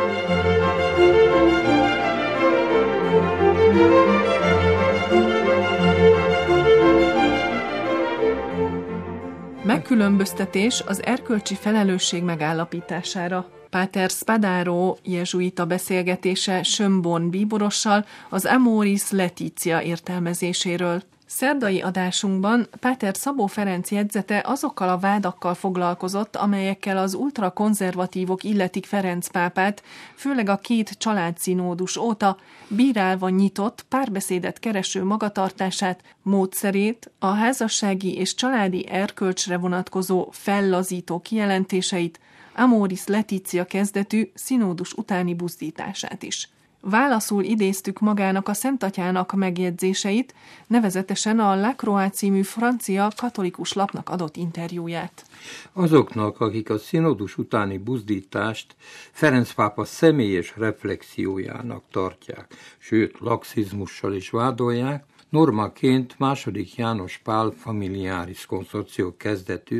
Megkülönböztetés az erkölcsi felelősség megállapítására. Páter Spadaro jezsuita beszélgetése Schönborn bíborossal az Amoris Laetitia értelmezéséről. Szerdai adásunkban Páter Szabó Ferenc jegyzete azokkal a vádakkal foglalkozott, amelyekkel az ultrakonzervatívok illetik Ferenc pápát, főleg a két családszínódus óta, bírálva nyitott, párbeszédet kereső magatartását, módszerét, a házassági és családi erkölcsre vonatkozó fellazító kijelentéseit, Amoris Laetitia kezdetű színódus utáni buzdítását is. Válaszul idéztük magának a Szentatyának megjegyzéseit, nevezetesen a La Croix című francia katolikus lapnak adott interjúját. Azoknak, akik a színódus utáni buzdítást Ferenc pápa személyes reflexiójának tartják, sőt laxizmussal is vádolják, normaként II. János Pál Familiaris Consortio kezdetű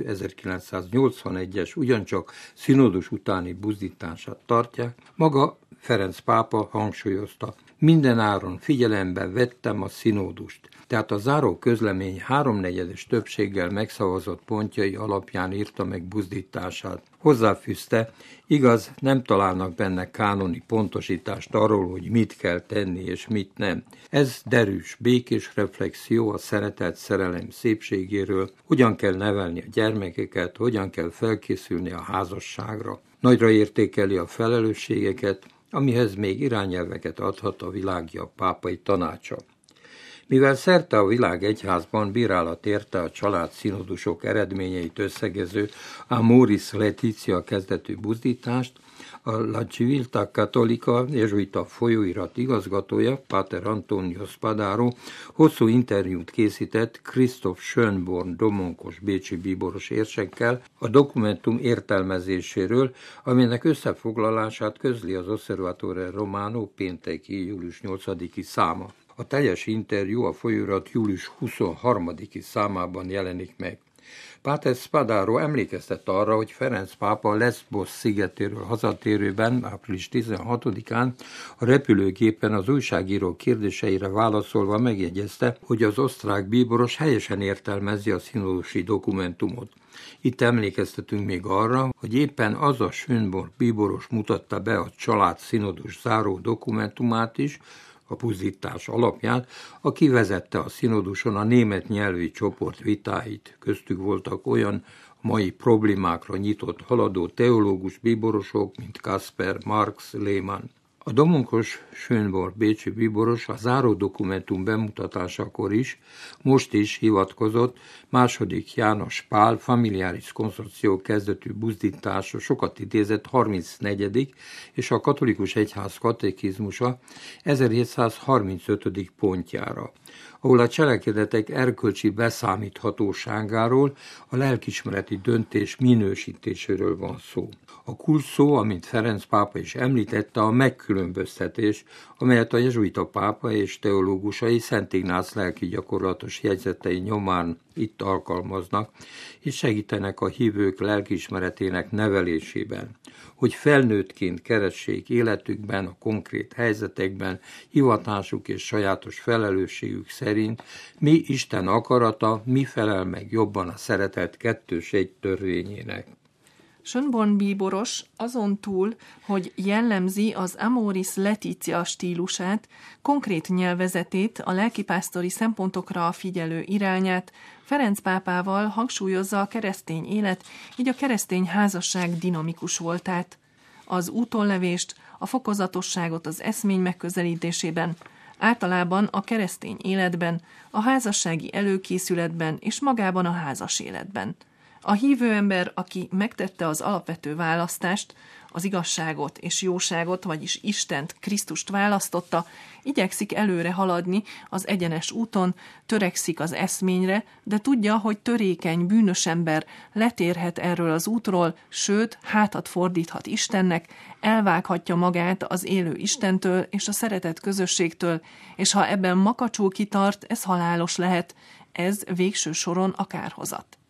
1981-es ugyancsak színódus utáni buzdítását tartják, maga Ferenc pápa hangsúlyozta, mindenáron figyelembe vettem a színódust, tehát a záró közlemény 3/4 többséggel megszavazott pontjai alapján írta meg buzdítását. Hozzáfűzte, igaz, nem találnak benne kánoni pontosítást arról, hogy mit kell tenni és mit nem. Ez derűs, békés reflexió a szeretet szerelem szépségéről, hogyan kell nevelni a gyermekeket, hogyan kell felkészülni a házasságra. Nagyra értékeli a felelősségeket, amihez még irányelveket adhat a világja pápai tanácsa. Mivel szerte a világ egyházban bírálat érte a család színodusok eredményeit összegező Amoris Laetitia kezdetű buzdítást, a La Civiltà Cattolica jezsuita folyóirat igazgatója, Páter Antonio Spadaro hosszú interjút készített Christoph Schönborn domonkos bécsi bíboros érsekkel a dokumentum értelmezéséről, aminek összefoglalását közli az Osservatore Romano pénteki július 8-i száma. A teljes interjú a folyóirat július 23-i számában jelenik meg. Páter Spadaro emlékeztet arra, hogy Ferenc pápa Lesbos szigetéről hazatérőben, április 16-án a repülőgépen az újságíró kérdéseire válaszolva megjegyezte, hogy az osztrák bíboros helyesen értelmezi a színódusi dokumentumot. Itt emlékeztetünk még arra, hogy éppen az a Schönborn bíboros mutatta be a család színodus záró dokumentumát is, a buzdítás alapján, aki vezette a színoduson a német nyelvű csoport vitáit. Köztük voltak olyan mai problémákra nyitott haladó teológus bíborosok, mint Kasper, Marx, Lehmann. A domonkos Schönborn bécsi bíboros a záró dokumentum bemutatásakor is, most is hivatkozott II. János Pál Familiaris Consortio kezdetű buzdítása sokat idézett 34. és a katolikus egyház katekizmusa 1735. pontjára, ahol a cselekedetek erkölcsi beszámíthatóságáról, a lelkiismereti döntés minősítéséről van szó. A kulcs szó, amint Ferenc pápa is említette, a megkülönböztetés, amelyet a jezsuita pápa és teológusai Szent Ignác lelki gyakorlatos jegyzetei nyomán itt alkalmaznak, és segítenek a hívők lelkiismeretének nevelésében, hogy felnőttként keressék életükben, a konkrét helyzetekben, hivatásuk és sajátos felelősségük szerint, mi Isten akarata, mi felel meg jobban a szeretet kettős egy törvényének. Schönborn bíboros azon túl, hogy jellemzi az Amoris Laetitia stílusát, konkrét nyelvezetét, a lelkipásztori szempontokra figyelő irányát, Ferenc pápával hangsúlyozza a keresztény élet, így a keresztény házasság dinamikus voltát. Az útonlevést, a fokozatosságot az eszmény megközelítésében, általában a keresztény életben, a házassági előkészületben és magában a házas életben. A hívő ember, aki megtette az alapvető választást, az igazságot és jóságot, vagyis Istent, Krisztust választotta, igyekszik előre haladni az egyenes úton, törekszik az eszményre, de tudja, hogy törékeny, bűnös ember letérhet erről az útról, sőt, hátat fordíthat Istennek, elvághatja magát az élő Istentől és a szeretett közösségtől, és ha ebben makacsul kitart, ez halálos lehet, ez végső soron a kárhozat.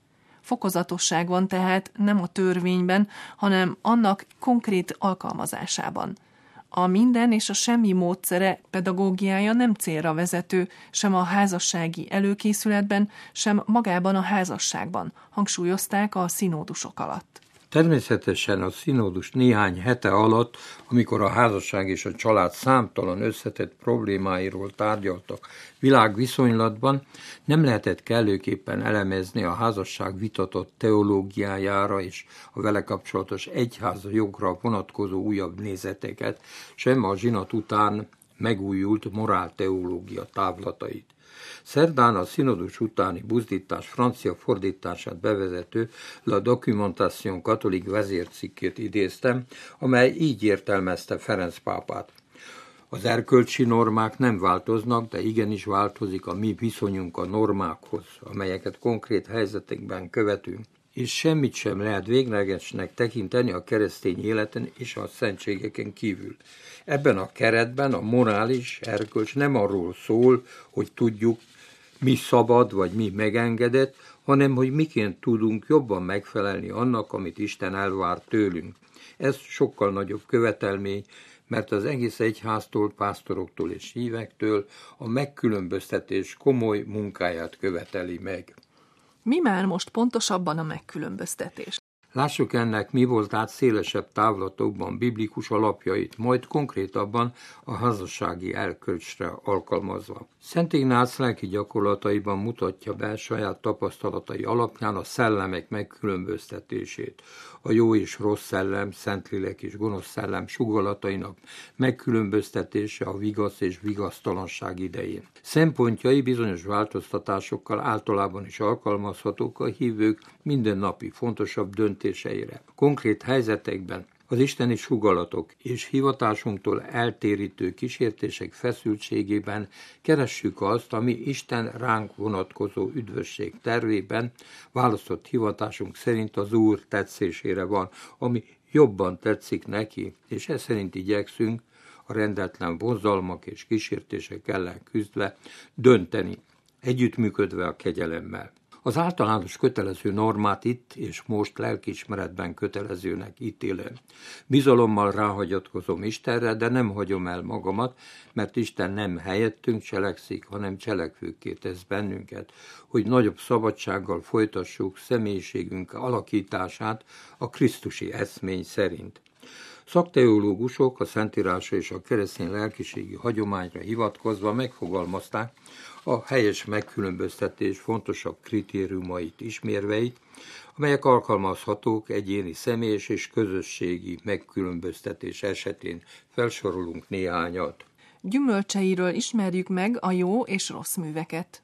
Fokozatosság van tehát nem a törvényben, hanem annak konkrét alkalmazásában. A minden és a semmi módszere, pedagógiája nem célra vezető, sem a házassági előkészületben, sem magában a házasságban, hangsúlyozták a színódusok alatt. Természetesen a színódus néhány hete alatt, amikor a házasság és a család számtalan összetett problémáiról tárgyaltak világviszonylatban, nem lehetett kellőképpen elemezni a házasság vitatott teológiájára és a vele kapcsolatos egyház jogra vonatkozó újabb nézeteket, sem a zsinat után megújult morálteológia távlatait. Szerdán a színodus utáni buzdítás francia fordítását bevezető La Documentation katolik vezércikkét idéztem, amely így értelmezte Ferenc pápát. Az erkölcsi normák nem változnak, de igenis változik a mi viszonyunk a normákhoz, amelyeket konkrét helyzetekben követünk, és semmit sem lehet véglegesnek tekinteni a keresztény életen és a szentségeken kívül. Ebben a keretben a morális erkölcs nem arról szól, hogy tudjuk, mi szabad vagy mi megengedett, hanem hogy miként tudunk jobban megfelelni annak, amit Isten elvár tőlünk. Ez sokkal nagyobb követelmény, mert az egész egyháztól, pásztoroktól és hívektől a megkülönböztetés komoly munkáját követeli meg. Mi már most pontosabban a megkülönböztetés? Lássuk ennek mi volt át szélesebb távlatokban biblikus alapjait, majd konkrétabban a házassági erkölcsre alkalmazva. Szent Ignác lelki gyakorlataiban mutatja be saját tapasztalatai alapján a szellemek megkülönböztetését, a jó és rossz szellem, szentlélek és gonosz szellem sugallatainak megkülönböztetése a vigasz és vigasztalanság idején. Szempontjai bizonyos változtatásokkal általában is alkalmazhatók a hívők mindennapi fontosabb döntéseire. Konkrét helyzetekben az isteni sugalatok és hivatásunktól eltérítő kísértések feszültségében keressük azt, ami Isten ránk vonatkozó üdvösség tervében választott hivatásunk szerint az Úr tetszésére van, ami jobban tetszik neki, és ez szerint igyekszünk a rendetlen vonzalmak és kísértések ellen küzdve dönteni, együttműködve a kegyelemmel. Az általános kötelező normát itt és most lelkiismeretben kötelezőnek ítélem. Bizalommal ráhagyatkozom Istenre, de nem hagyom el magamat, mert Isten nem helyettünk cselekszik, hanem cselekvőkké tesz bennünket, hogy nagyobb szabadsággal folytassuk személyiségünk alakítását a krisztusi eszmény szerint. Szakteológusok a Szentírásra és a keresztény lelkiségi hagyományra hivatkozva megfogalmazták a helyes megkülönböztetés fontosabb kritériumait, ismérveit, amelyek alkalmazhatók egyéni személyes és közösségi megkülönböztetés esetén. Felsorolunk néhányat. Gyümölcseiről ismerjük meg a jó és rossz műveket.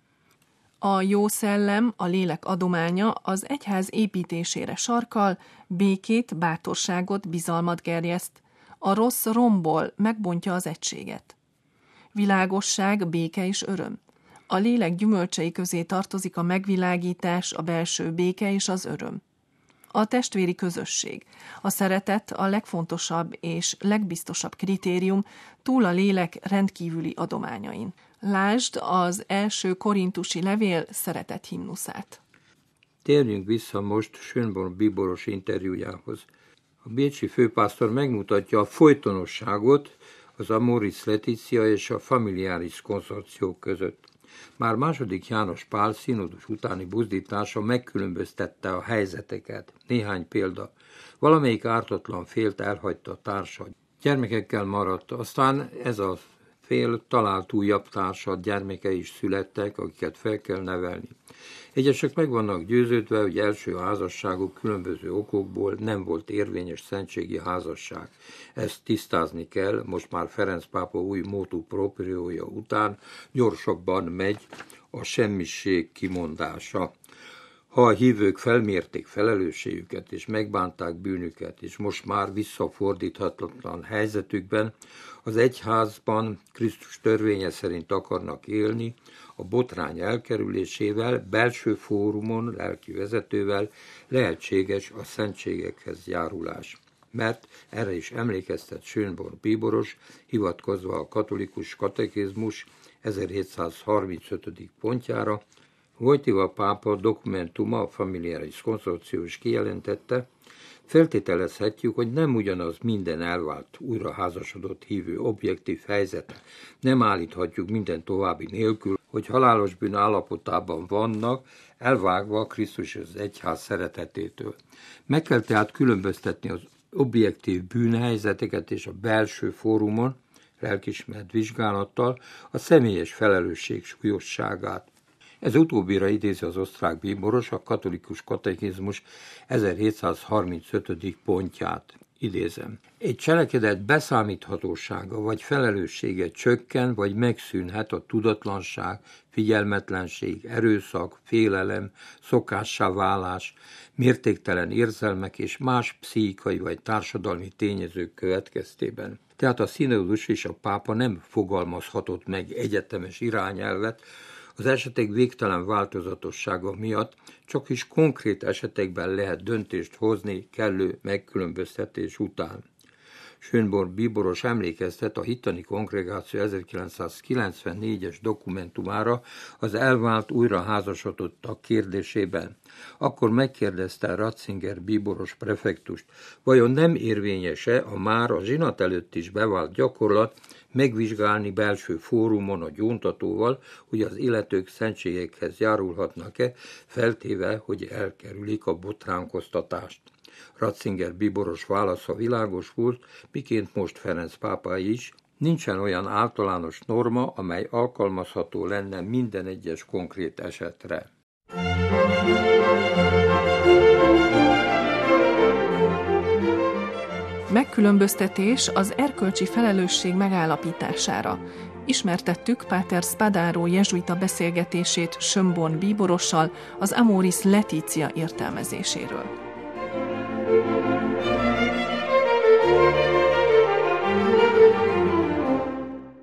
A jó szellem, a lélek adománya az egyház építésére sarkal, békét, bátorságot, bizalmat gerjeszt. A rossz rombol, megbontja az egységet. Világosság, béke és öröm. A lélek gyümölcsei közé tartozik a megvilágítás, a belső béke és az öröm. A testvéri közösség. A szeretet a legfontosabb és legbiztosabb kritérium túl a lélek rendkívüli adományain. Lásd az első korintusi levél szeretet himnuszát. Térjünk vissza most Schönborn bíboros interjújához. A bécsi főpásztor megmutatja a folytonosságot az Amoris Laetitia és a Familiaris konszorció között. Már II. János Pál színodus utáni buzdítása megkülönböztette a helyzeteket. Néhány példa. Valamelyik ártatlan félt elhagyta a társad. Gyermekekkel maradt, aztán ez a fél talált újabb társad, gyermekei is születtek, akiket fel kell nevelni. Egyesek meg vannak győződve, hogy első házasságuk különböző okokból nem volt érvényes szentségi házasság. Ezt tisztázni kell, most már Ferenc pápa új motu propriója után gyorsabban megy a semmiség kimondása. Ha a hívők felmérték felelősségüket és megbánták bűnüket, és most már visszafordíthatatlan helyzetükben az egyházban Krisztus törvénye szerint akarnak élni, a botrány elkerülésével, belső fórumon, lelki vezetővel lehetséges a szentségekhez járulás. Mert erre is emlékeztet Schönborn bíboros, hivatkozva a katolikus katekizmus 1735. pontjára, Wojtyła pápa dokumentuma, a Familiaris Consortio is kijelentette, feltételezhetjük, hogy nem ugyanaz minden elvált, újraházasodott hívő objektív helyzete. Nem állíthatjuk minden további nélkül, hogy halálos bűn állapotában vannak, elvágva Krisztus az egyház szeretetétől. Meg kell tehát különböztetni az objektív bűnhelyzeteket és a belső fórumon, lelkiismeret vizsgálattal a személyes felelősség súlyosságát. Ez utóbbira idézi az osztrák bíboros a katolikus katekizmus 1735. pontját. Idézem. Egy cselekedet beszámíthatósága vagy felelőssége csökken vagy megszűnhet a tudatlanság, figyelmetlenség, erőszak, félelem, szokássá válás, mértéktelen érzelmek és más pszichikai vagy társadalmi tényezők következtében. Tehát a színodus és a pápa nem fogalmazhatott meg egyetemes irányelvet, az esetek végtelen változatossága miatt csak is konkrét esetekben lehet döntést hozni kellő megkülönböztetés után. Schönborn bíboros emlékeztet a hittani kongregáció 1994-es dokumentumára az elvált újraházasodottak kérdésében. Akkor megkérdezte Ratzinger bíboros prefektust, vajon nem érvényes-e a már a zsinat előtt is bevált gyakorlat megvizsgálni belső fórumon a gyóntatóval, hogy az illetők szentségekhez járulhatnak-e, feltéve, hogy elkerülik a botránkoztatást. Ratzinger bíboros válasza világos volt, miként most Ferenc pápa is, nincsen olyan általános norma, amely alkalmazható lenne minden egyes konkrét esetre. Megkülönböztetés az erkölcsi felelősség megállapítására. Ismertettük Páter Spadaro jezsuita beszélgetését Schönborn bíborossal az Amoris Laetitia értelmezéséről.